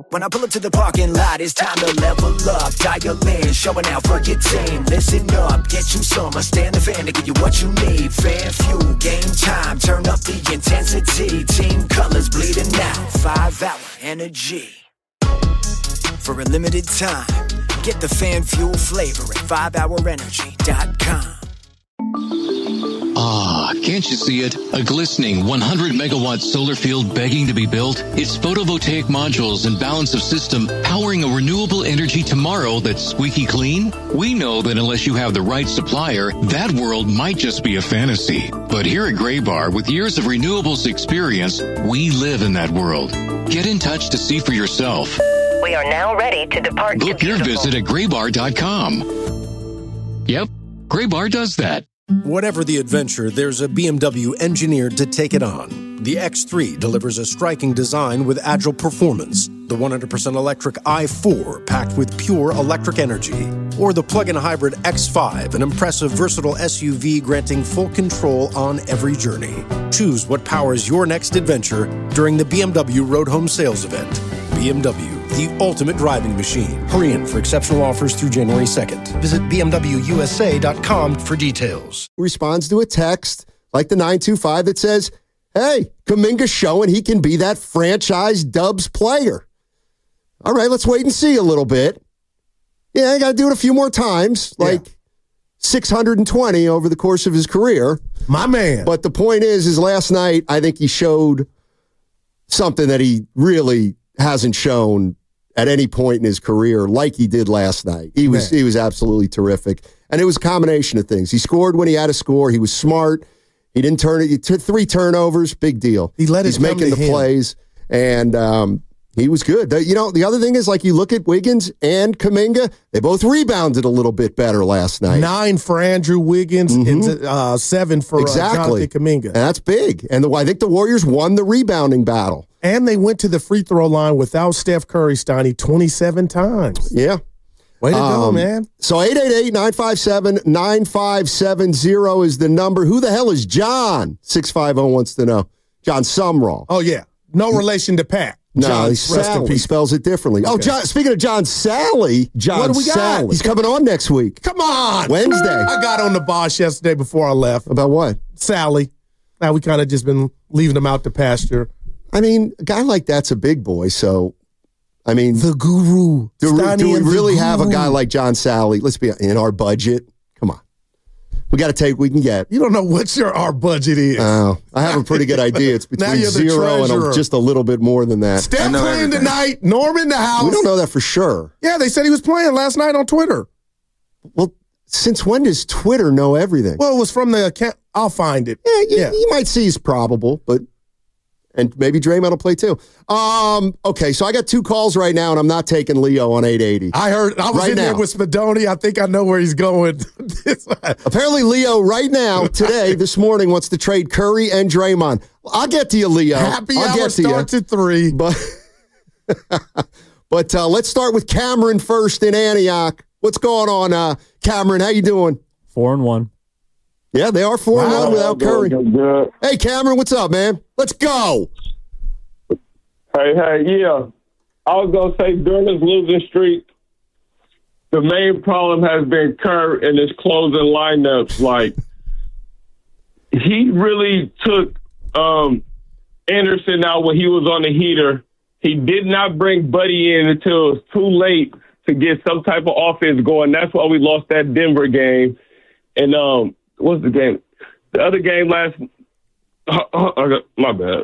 When I pull up to the parking lot, it's time to level up. Dial in, showing out for your team. Listen up, get you some. Stand the fan to give you what you need. Fan fuel, game time, turn up the intensity. Team colors bleeding out, 5-hour energy. For a limited time, get the fan fuel flavor at 5hourenergy.com. Ah, can't you see it? A glistening 100-megawatt solar field begging to be built? It's photovoltaic modules and balance of system powering a renewable energy tomorrow that's squeaky clean? We know that unless you have the right supplier, that world might just be a fantasy. But here at Graybar, with years of renewables experience, we live in that world. Get in touch to see for yourself. We are now ready to depart. Book your visit at graybar.com. Yep, Graybar does that. Whatever the adventure, there's a BMW engineered to take it on. The X3 delivers a striking design with agile performance. The 100% electric i4 packed with pure electric energy. Or the plug-in hybrid X5, an impressive versatile SUV granting full control on every journey. Choose what powers your next adventure during the BMW Road Home Sales Event. BMW, the ultimate driving machine. Hurry in for exceptional offers through January 2nd. Visit BMWUSA.com for details. Responds to a text like the 925 that says, hey, Kuminga's showing he can be that franchise Dubs player. All right, let's wait and see a little bit. Yeah, I got to do it a few more times, like 620 over the course of his career. My man. But the point is last night, I think he showed something that he really hasn't shown at any point in his career like he did last night. He was absolutely terrific. And it was a combination of things. He scored when he had to score. He was smart. He didn't turn it. He took 3 turnovers. Big deal. He's making the plays. And he was good. The other thing is, like, you look at Wiggins and Kuminga, they both rebounded a little bit better last night. 9 for Andrew Wiggins and 7 for Jonathan Kuminga. And that's big. And I think the Warriors won the rebounding battle. And they went to the free throw line without Steph Curry, Steiny, 27 times. Yeah. Way to go, man. So 888-957-9570 is the number. Who the hell is John? 650 wants to know. John Sumrall. Oh, yeah. No relation to Pat. No, he spells it differently. Okay. Oh, John, speaking of John Sally, what do we got? He's coming on next week. Come on. Wednesday. I got on the boss yesterday before I left. About what? Sally. Now we kind of just been leaving him out to pasture. I mean, a guy like that's a big boy, so, I mean. The guru. Do we really have a guy like John Sally? Let's be in our budget. Come on. We got to take what we can get. You don't know what our budget is. Oh, I have a pretty good idea. It's between 0 and just a little bit more than that. Steph playing tonight. Norm in the house. We don't know that for sure. Yeah, they said he was playing last night on Twitter. Well, since when does Twitter know everything? Well, it was from the account. I'll find it. Yeah, you might see it's probable, but. And maybe Draymond will play too. Okay, so I got 2 calls right now, and I'm not taking Leo on 880. I was in there with Spadoni. I think I know where he's going. Apparently, Leo right now, today, this morning, wants to trade Curry and Draymond. I'll get to you, Leo. Happy hour starts at 3. But let's start with Cameron first in Antioch. What's going on, Cameron? How you doing? 4-1. Yeah, they are 4-1 without Curry. Hey, Cameron, what's up, man? Let's go. Hey, yeah. I was going to say, during this losing streak, the main problem has been Kerr and his closing lineups. Like, he really took Anderson out when he was on the heater. He did not bring Buddy in until it was too late to get some type of offense going. That's why we lost that Denver game. And, what's the game? The other game my bad.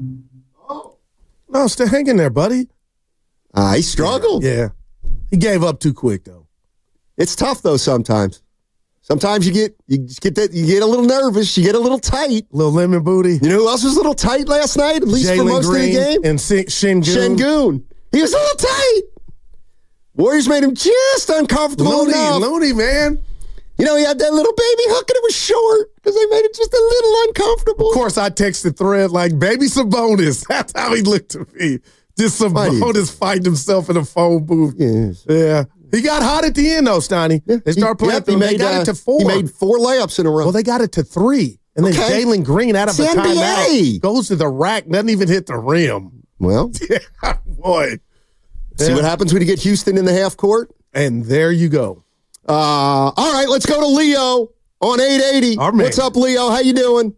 No, still hanging there, buddy. He struggled. Yeah. He gave up too quick, though. It's tough, though, sometimes. Sometimes you get a little nervous, you get a little tight. A little lemon booty. You know who else was a little tight last night, at least for most Green of the game? And Şengün. He was a little tight. Warriors made him just uncomfortable enough. Looney, man. You know, he had that little baby hook and it was short because they made it just a little uncomfortable. Of course, I texted Thread like, baby Sabonis. That's how he looked to me. Just Sabonis fighting himself in a phone booth. Yes. Yeah. He got hot at the end, though, Steiny. Yeah. They started playing. They got it to 4. He made 4 layups in a row. Well, they got it to 3. And then Jalen Green out of a timeout goes to the rack, doesn't even hit the rim. Well. Yeah, boy. See what happens when you get Houston in the half court? And there you go. All right, let's go to Leo on 880. What's up, Leo? How you doing?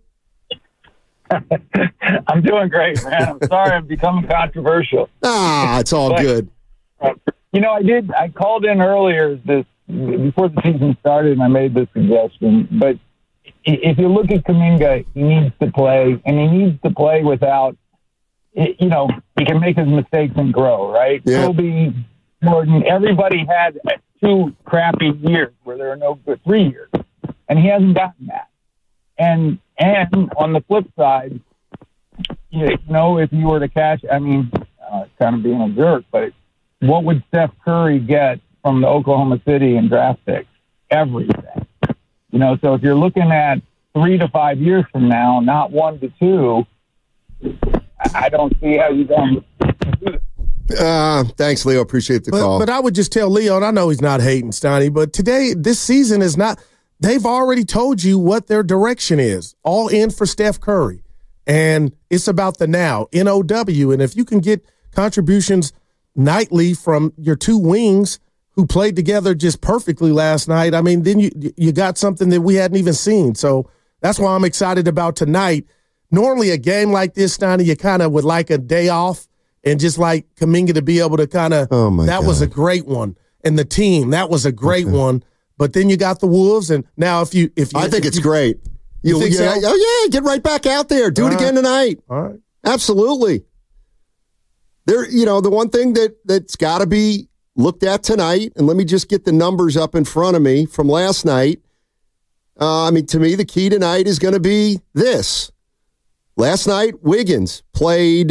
I'm doing great, man. I'm sorry I'm becoming controversial. It's all good. I called in earlier before the season started, and I made this suggestion. But if you look at Kuminga, he needs to play, and he needs to play without, he can make his mistakes and grow, right? Yeah. Kobe, Jordan, everybody had 2 crappy years where there are no good 3 years, and he hasn't gotten that. And on the flip side, if you were to cash, kind of being a jerk, but what would Steph Curry get from the Oklahoma City and draft picks? Everything. So if you're looking at 3 to 5 years from now, not 1 to 2, I don't see how you can do that. Thanks, Leo. Appreciate the call. But I would just tell Leo, and I know he's not hating, Stoney, but this season is not – they've already told you what their direction is, all in for Steph Curry. And it's about the now, NOW. And if you can get contributions nightly from your 2 wings who played together just perfectly last night, then you got something that we hadn't even seen. So that's why I'm excited about tonight. Normally a game like this, Stoney, you kind of would like a day off and just like Kuminga to be able to kind of, was a great one. And the team, that was a great one. But then you got the Wolves, and now if you I think it's great. You think so? Oh yeah, get right back out there. Do it again tonight. All right. Absolutely. There, the one thing that's got to be looked at tonight, and let me just get the numbers up in front of me from last night. To me, the key tonight is going to be this. Last night, Wiggins played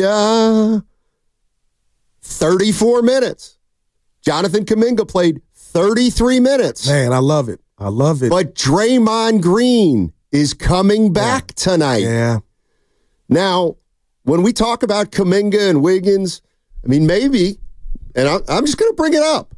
34 minutes. Jonathan Kuminga played 33 minutes. Man, I love it. But Draymond Green is coming back tonight. Yeah. Now, when we talk about Kuminga and Wiggins, maybe, and I'm just going to bring it up,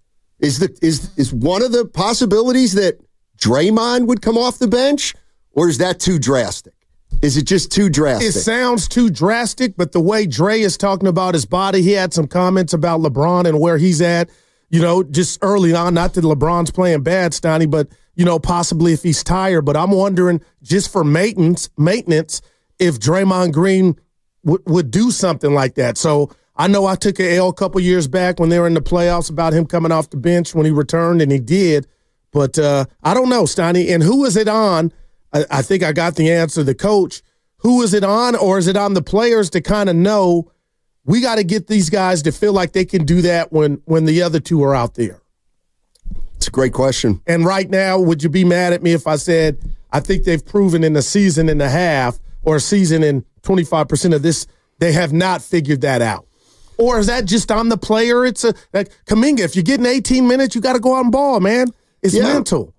is one of the possibilities that Draymond would come off the bench, or is that too drastic? Is it just too drastic? It sounds too drastic, but the way Dre is talking about his body, he had some comments about LeBron and where he's at. Just early on, not that LeBron's playing bad, Stoney, but, possibly if he's tired. But I'm wondering, just for maintenance, if Draymond Green would do something like that. So I know I took an L a couple years back when they were in the playoffs about him coming off the bench when he returned, and he did. But I don't know, Stoney. And who is it on? I think I got the answer, the coach. Who is it on, or is it on the players to kind of know we got to get these guys to feel like they can do that when the other 2 are out there? It's a great question. And right now, would you be mad at me if I said I think they've proven in a season and a half or a season and 25% of this, they have not figured that out? Or is that just on the player? It's Kuminga, if you're getting 18 minutes, you got to go out and ball, man. It's mental.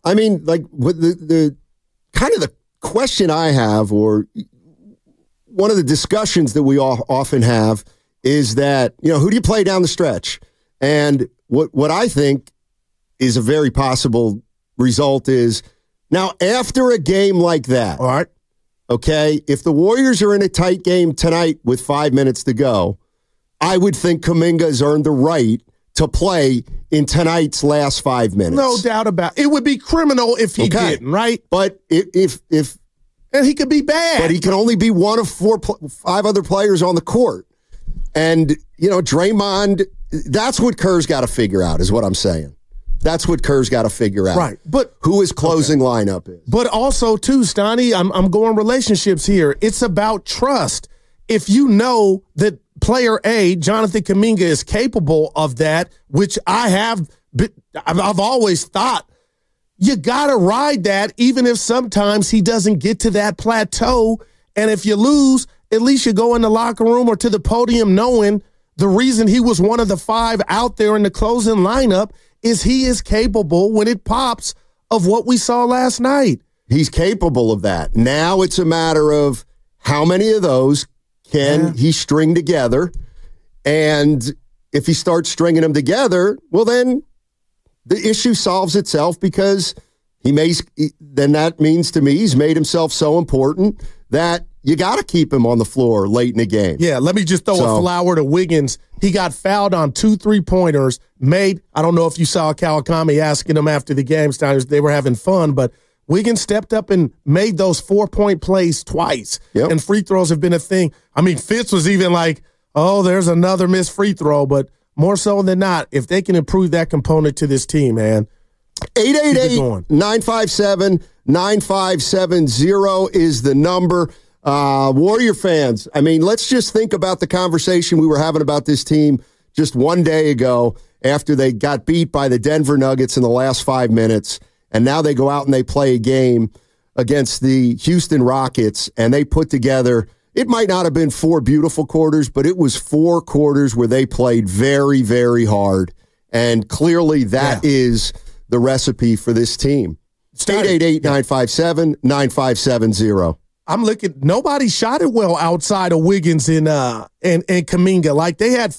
The kind of the question I have, or one of the discussions that we all often have, is that, who do you play down the stretch? And what I think is a very possible result is, now after a game like that, all right, okay, if the Warriors are in a tight game tonight with 5 minutes to go, I would think Kuminga has earned the right to play in tonight's last 5 minutes. No doubt about it. It would be criminal if he didn't, right? But if and he could be bad. But he can only be one of 5 other players on the court. And, Draymond, that's what Kerr's got to figure out, is what I'm saying. That's what Kerr's got to figure out. Right. But who his closing lineup is. But also, too, Stoney, I'm going relationships here. It's about trust. If you know that player A, Jonathan Kuminga, is capable of that, which I've always thought, you got to ride that, even if sometimes he doesn't get to that plateau. And if you lose, at least you go in the locker room or to the podium knowing the reason he was one of the 5 out there in the closing lineup is he is capable, when it pops, of what we saw last night. He's capable of that. Now it's a matter of how many of those can he string together. And if he starts stringing them together, well, then the issue solves itself, because then that means to me he's made himself so important that you got to keep him on the floor late in the game. Yeah, let me just throw a flower to Wiggins. He got fouled on 2 3-pointers, made, I don't know if you saw Kawakami asking him after the game, they were having fun, but Wiggins stepped up and made those 4-point plays twice. Yep. And free throws have been a thing. I mean, Fitz was even like, oh, there's another missed free throw, but more so than not, if they can improve that component to this team, man. 888-957-9570 is the number. Warrior fans, I mean, let's just think about the conversation we were having about this team just one day ago after they got beat by the Denver Nuggets in the last 5 minutes, and now they go out and they play a game against the Houston Rockets, and they put together, it might not have been 4 beautiful quarters, but it was 4 quarters where they played very, very hard, and clearly that is the recipe for this team. 888-957-9570. I'm looking. Nobody shot it well outside of Wiggins and Kuminga. Like, they had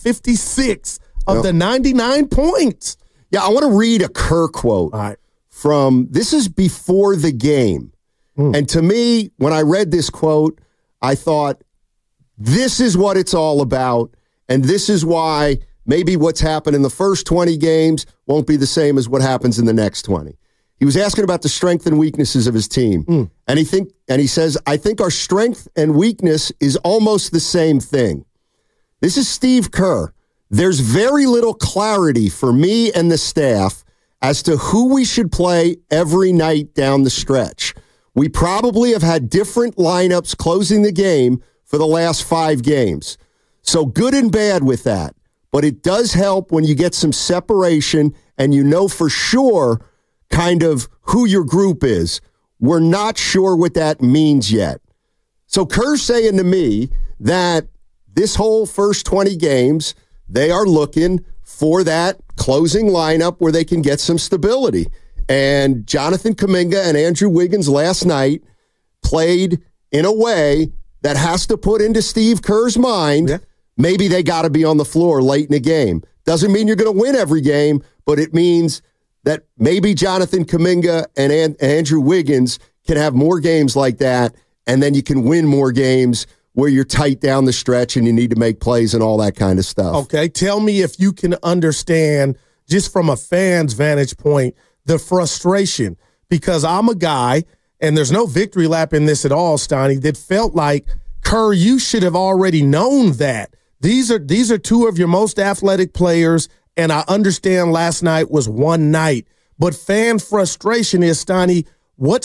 56 of the 99 points. Yeah, I want to read a Kerr quote from, this is before the game. And to me, when I read this quote, I thought, this is what it's all about, and this is why maybe what's happened in the first 20 games won't be the same as what happens in the next 20. He was asking about the strength and weaknesses of his team. And he says, I think our strength and weakness is almost the same thing. This is Steve Kerr. There's very little clarity for me and the staff as to who we should play every night down the stretch. We probably have had different lineups closing the game for the last 5 games. So good and bad with that. But it does help when you get some separation and you know for sure kind of who your group is. We're not sure what that means yet. So Kerr's saying to me that this whole first 20 games, they are looking for that closing lineup where they can get some stability. And Jonathan Kuminga and Andrew Wiggins last night played in a way that has to put into Steve Kerr's mind, maybe they got to be on the floor late in the game. Doesn't mean you're going to win every game, but it means that maybe Jonathan Kuminga and Andrew Wiggins can have more games like that, and then you can win more games where you're tight down the stretch and you need to make plays and all that kind of stuff. Okay, tell me if you can understand, just from a fan's vantage point, the frustration. Because I'm a guy, and there's no victory lap in this at all, Stoney, that felt like, Kerr, you should have already known that. These are 2 of your most athletic players, and I understand last night was one night. But fan frustration is, Stoney, what's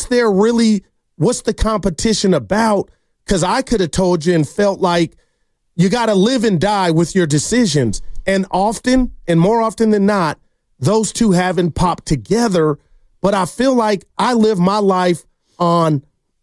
the competition about? Because I could have told you and felt like you got to live and die with your decisions. And often, and more often than not, those 2 haven't popped together. But I feel like I live my life on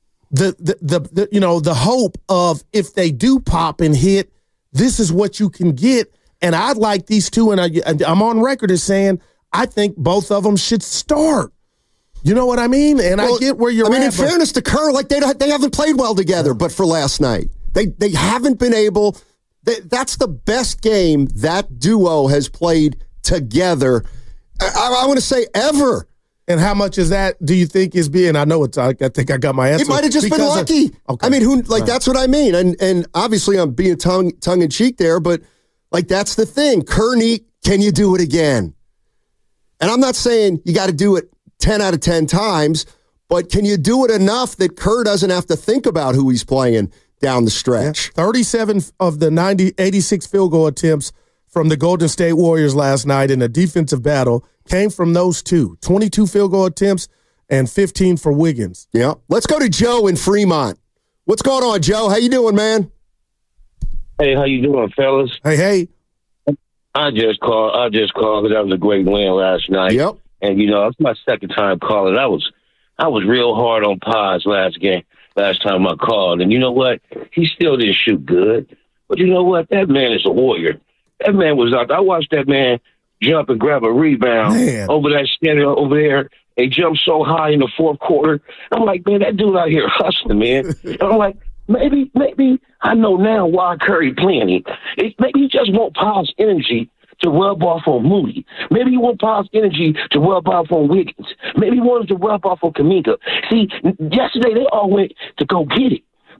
the hope of, if they do pop and hit, this is what you can get. And I'd like these 2, and I'm on record as saying I think both of them should start. You know what I mean? And I get where you're at. In fairness to Kerr, like they haven't played well together, but for last night. They haven't been able. That's the best game that duo has played together, I want to say, ever. And how much is that, do you think, is being, I know it's, I think I got my answer. It might have just been lucky. Okay. I mean, that's what I mean. And obviously I'm being tongue in cheek there, but like, that's the thing. Kearney, can you do it again? And I'm not saying you got to do it 10 out of 10 times, but can you do it enough that Kerr doesn't have to think about who he's playing down the stretch? 37 of the 86 field goal attempts from the Golden State Warriors last night in a defensive battle came from those 2. 22 field goal attempts and 15 for Wiggins. Yeah. Let's go to Joe in Fremont. What's going on, Joe? How you doing, man? Hey, how you doing, fellas? Hey. I just called because that was a great win last night. Yep. And it's my second time calling. I was real hard on Paz last time I called. And you know what? He still didn't shoot good. But you know what? That man is a warrior. That man was out. I watched that man jump and grab a rebound over that standing over there. They jumped so high in the fourth quarter. I'm like, man, that dude out here hustling, man. And I'm like, maybe I know now why Curry playing him. Maybe he just won't Paul's energy to rub off on Moody. Maybe he won't Paul's energy to rub off on Wiggins. Maybe he wanted to rub off on Kuminga. See, yesterday they all went to go get it.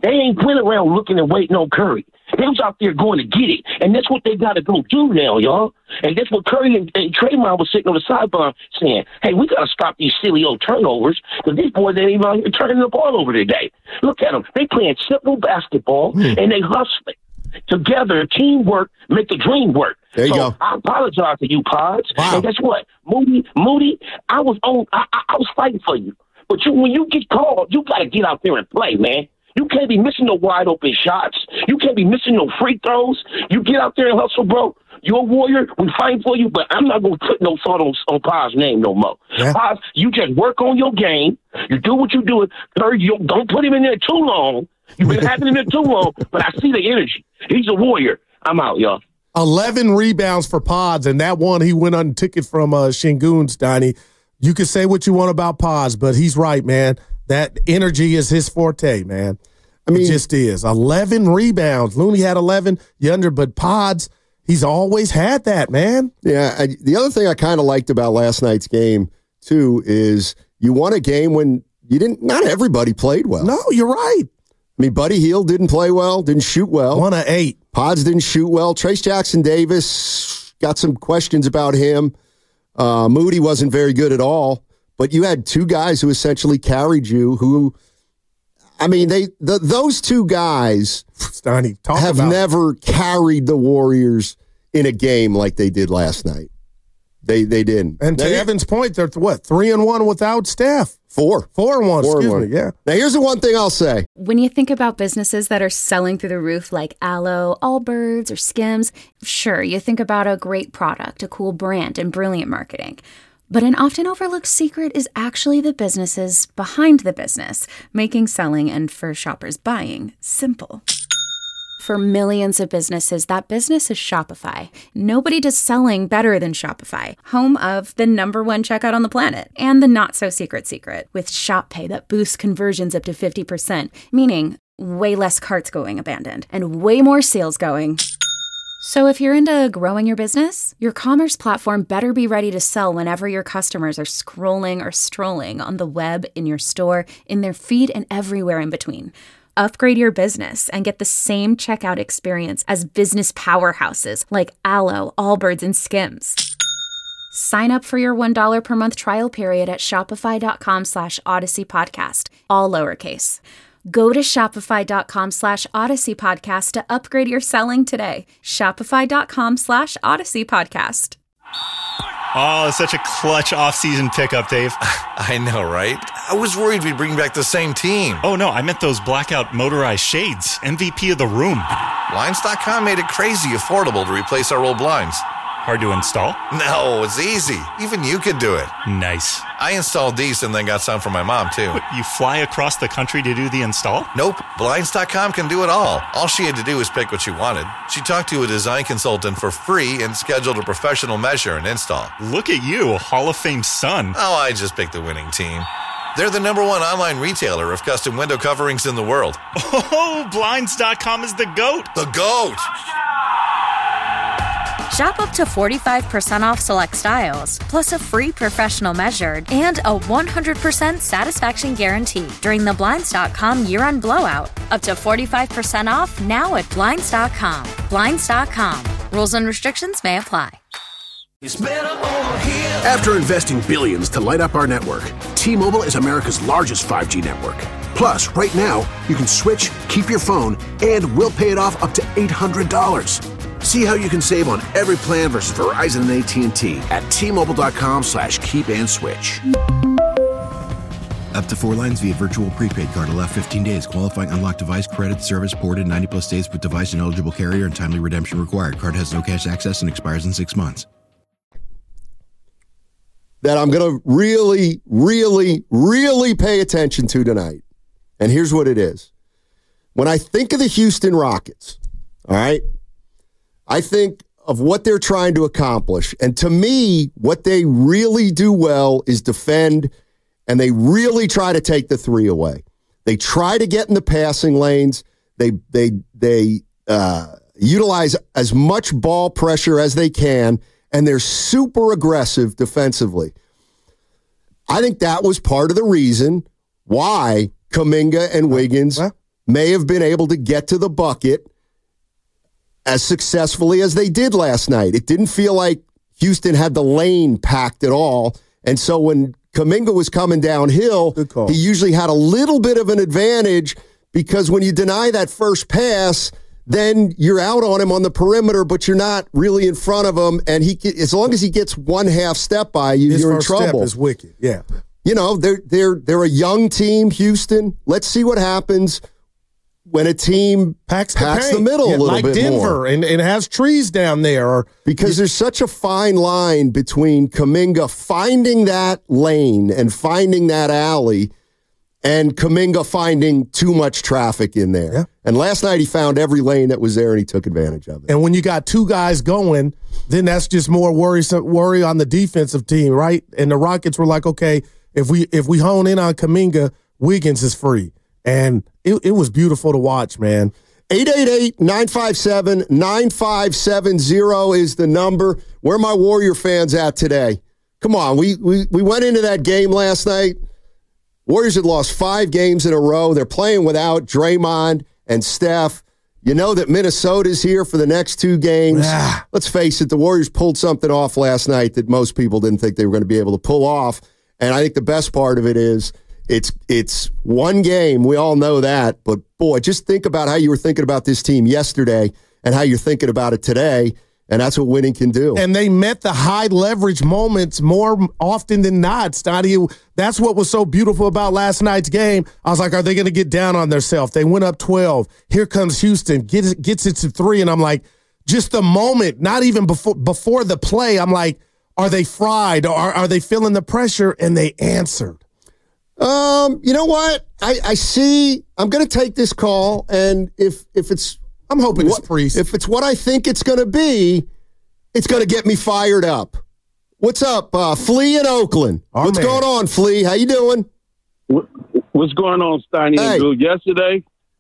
They ain't went around looking and waiting on Curry. They was out there going to get it. And that's what they got to go do now, y'all. And that's what Curry and Draymond was sitting on the sideline saying, hey, we got to stop these silly old turnovers because these boys ain't even out here turning the ball over today. Look at them. They playing simple basketball, and they hustling. Together, teamwork, make the dream work. There you go. I apologize to you, Pods. Wow. And guess what? Moody, I was fighting for you. But when you get called, you got to get out there and play, man. You can't be missing no wide open shots. You can't be missing no free throws. You get out there and hustle, bro. You're a warrior. We fighting for you, but I'm not going to put no thought on Pod's name no more. Yeah. Pod, you just work on your game. You do what you do. Don't put him in there too long. You've been having him there too long, but I see the energy. He's a warrior. I'm out, y'all. 11 rebounds for Pods, and that one he went on ticket from Şengün, Steiny. You can say what you want about Pods, but he's right, man. That energy is his forte, man. I mean, it just is. 11 rebounds. Looney had 11, but Pods, he's always had that, man. Yeah, the other thing I kind of liked about last night's game, too, is you won a game when not everybody played well. No, you're right. I mean, Buddy Hield didn't play well, didn't shoot well. 1 of 8. Pods didn't shoot well. Trace Jackson-Davis, got some questions about him. Moody wasn't very good at all. But you had two guys who essentially carried you who, I mean, those two guys have never carried the Warriors in a game like they did last night. They didn't. And to Evan's point, they're 3-1 without Steph. 4-1, excuse me, yeah. Now, here's the one thing I'll say. When you think about businesses that are selling through the roof like Aloe, Allbirds, or Skims, sure, you think about a great product, a cool brand, and brilliant marketing. But an often overlooked secret is actually the businesses behind the business, making selling and for shoppers buying simple. For millions of businesses, that business is Shopify. Nobody does selling better than Shopify, home of the #1 checkout on the planet and the not-so-secret secret with Shop Pay that boosts conversions up to 50%, meaning way less carts going abandoned and way more sales going. So if you're into growing your business, your commerce platform better be ready to sell whenever your customers are scrolling or strolling on the web, in your store, in their feed, and everywhere in between. Upgrade your business and get the same checkout experience as business powerhouses like Aloe, Allbirds, and Skims. Sign up for your $1 per month trial period at shopify.com/Odyssey Podcast, all lowercase. Go to shopify.com/Odyssey Podcast to upgrade your selling today. Shopify.com/Odyssey Podcast. Oh, such a clutch off-season pickup, Dave. I know, right? I was worried we'd bring back the same team. Oh, no, I meant those blackout motorized shades. MVP of the room. Blinds.com made it crazy affordable to replace our old blinds. Hard to install? No, it's easy. Even you could do it. Nice. I installed these and then got some for my mom, too. What, you fly across the country to do the install? Nope. Blinds.com can do it all. All she had to do was pick what she wanted. She talked to a design consultant for free and scheduled a professional measure and install. Look at you, a Hall of Fame son. Oh, I just picked the winning team. They're the #1 online retailer of custom window coverings in the world. Oh, Blinds.com is the GOAT. The GOAT! Shop up to 45% off select styles, plus a free professional measured and a 100% satisfaction guarantee during the Blinds.com year-end blowout. Up to 45% off now at Blinds.com. Blinds.com. Rules and restrictions may apply. After investing billions to light up our network, T-Mobile is America's largest 5G network. Plus, right now, you can switch, keep your phone, and we'll pay it off up to $800. See how you can save on every plan versus Verizon and AT&T at T-Mobile.com/keep-and-switch. Up to 4 lines via virtual prepaid card. Allow 15 days. Qualifying unlocked device credit service ported 90+ days with device and eligible carrier and timely redemption required. Card has no cash access and expires in 6 months. That I'm going to really, really, really pay attention to tonight. And here's what it is. When I think of the Houston Rockets, all right, I think of what they're trying to accomplish. And to me, what they really do well is defend, and they really try to take the three away. They try to get in the passing lanes. They utilize as much ball pressure as they can, and they're super aggressive defensively. I think that was part of the reason why Kuminga and Wiggins may have been able to get to the bucket as successfully as they did last night. It didn't feel like Houston had the lane packed at all. And so when Kuminga was coming downhill, he usually had a little bit of an advantage because when you deny that first pass, then you're out on him on the perimeter, but you're not really in front of him. And as long as he gets one half step by you, you're in trouble. His first step is wicked, yeah. You know, they're a young team, Houston. Let's see what happens when a team packs the middle a little bit more. Like Denver and has trees down there. Because there's such a fine line between Kuminga finding that lane and finding that alley and Kuminga finding too much traffic in there. Yeah. And last night he found every lane that was there and he took advantage of it. And when you got two guys going, then that's just more worry on the defensive team, right? And the Rockets were like, okay, if we hone in on Kuminga, Wiggins is free. And it was beautiful to watch, man. 888-957-9570 is the number. Where are my Warrior fans at today? Come on, we went into that game last night. Warriors had lost 5 games in a row. They're playing without Draymond and Steph. You know that Minnesota's here for the next 2 games. Let's face it, the Warriors pulled something off last night that most people didn't think they were going to be able to pull off. And I think the best part of it is it's one game. We all know that. But, boy, just think about how you were thinking about this team yesterday and how you're thinking about it today. And that's what winning can do. And they met the high leverage moments more often than not, Stoddy. That's what was so beautiful about last night's game. I was like, are they going to get down on themselves? They went up 12. Here comes Houston, gets it to 3. And I'm like, just the moment, not even before the play, I'm like, are they fried? Or are they feeling the pressure? And they answered. You know what? I see. I'm going to take this call. And if it's, I'm hoping it's Priest. If it's what I think it's going to be, it's going to get me fired up. What's up, Flea in Oakland? What's going on, Flea? How you doing? What's going on, Steiny and Drew? Yesterday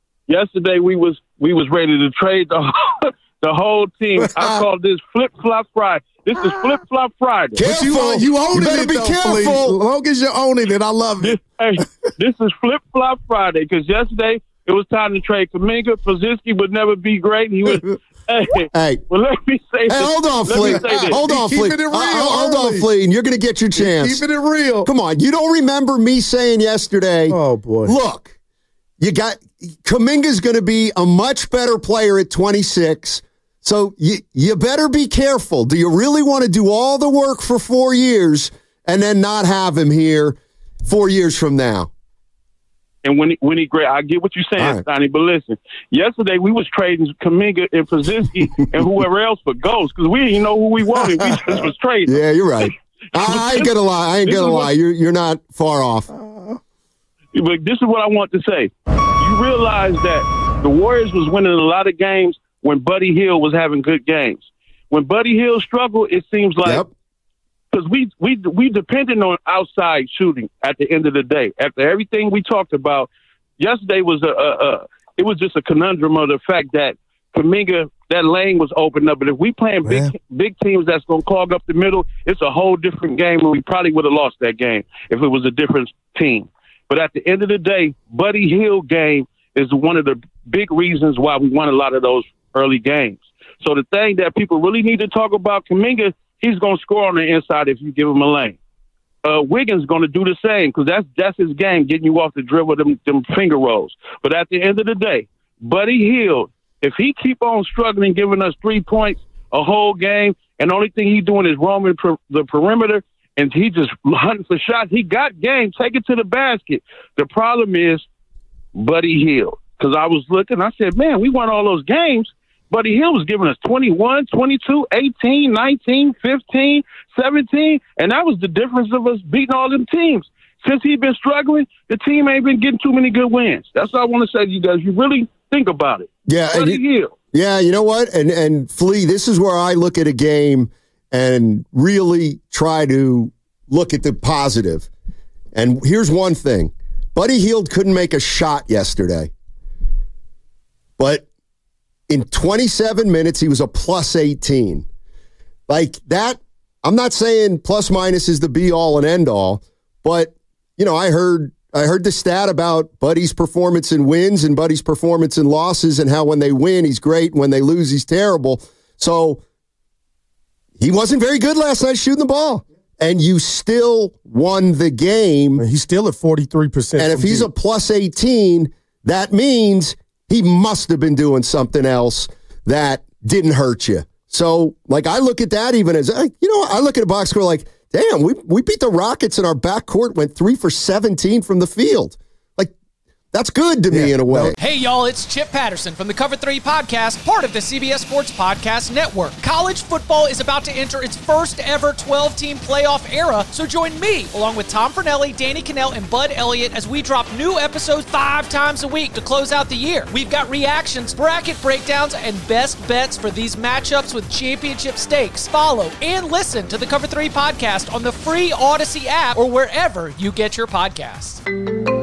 we was ready to trade the whole team. I called this Flip Flop Friday. This is Flip Flop Friday. Careful. You owning it, be though, careful. Flea. As long as you're owning it, I love it. This is Flip Flop Friday because yesterday it was time to trade Kuminga. Pozinski would never be great. He was. Hey. Well, let me say this. Hold on, Flea. Hold on, Flea. Keeping it real. Hold on, Flea. And you're going to get your chance. Keeping it real. Come on. You don't remember me saying yesterday, oh, boy. Look, Kuminga's going to be a much better player at 26. So you better be careful. Do you really want to do all the work for 4 years and then not have him here 4 years from now? And when he great, I get what you're saying, Sonny. But listen, yesterday we was trading Kuminga and Pozinski and whoever else for ghosts because we didn't know who we wanted. We just was trading. Yeah, you're right. I ain't gonna lie. You're not far off. But this is what I want to say. You realize that the Warriors was winning a lot of games when Buddy Hield was having good games. When Buddy Hield struggled, it seems like because we depended on outside shooting at the end of the day. After everything we talked about, yesterday was it was just a conundrum of the fact that Kuminga, that lane was opened up. But if we playing big teams that's going to clog up the middle, it's a whole different game, and we probably would have lost that game if it was a different team. But at the end of the day, Buddy Hield game is one of the big reasons why we won a lot of those early games. So the thing that people really need to talk about, Kuminga, he's going to score on the inside if you give him a lane. Wiggins going to do the same because that's his game, getting you off the dribble, them finger rolls. But at the end of the day, Buddy Hield, if he keep on struggling, giving us 3 points a whole game, and the only thing he's doing is roaming the perimeter, and he just hunting for shots, he got game, take it to the basket. The problem is Buddy Hield. Because I was looking, I said, man, we won all those games. Buddy Hield was giving us 21, 22, 18, 19, 15, 17, and that was the difference of us beating all them teams. Since he's been struggling, the team ain't been getting too many good wins. That's what I want to say to you guys. You really think about it. Yeah, Buddy Hield. Yeah, you know what? And Flea, this is where I look at a game and really try to look at the positive. And here's one thing. Buddy Hield couldn't make a shot yesterday. But in 27 minutes, he was a plus 18. Like that, I'm not saying plus minus is the be all and end all, but, you know, I heard I heard the stat about Buddy's performance in wins and Buddy's performance in losses and how when they win, he's great. And when they lose, he's terrible. So he wasn't very good last night shooting the ball. And you still won the game. He's still at 43%. And if he's a plus 18, that means he must have been doing something else that didn't hurt you. So, like, I look at that even as, I look at a box score like, damn, we beat the Rockets and our backcourt went 3 for 17 from the field. Like, that's good to me in a way. Hey, y'all, it's Chip Patterson from the Cover 3 Podcast, part of the CBS Sports Podcast Network. College football is about to enter its first ever 12-team playoff era, so join me, along with Tom Fornelli, Danny Cannell, and Bud Elliott, as we drop new episodes 5 times a week to close out the year. We've got reactions, bracket breakdowns, and best bets for these matchups with championship stakes. Follow and listen to the Cover 3 Podcast on the free Odyssey app or wherever you get your podcasts.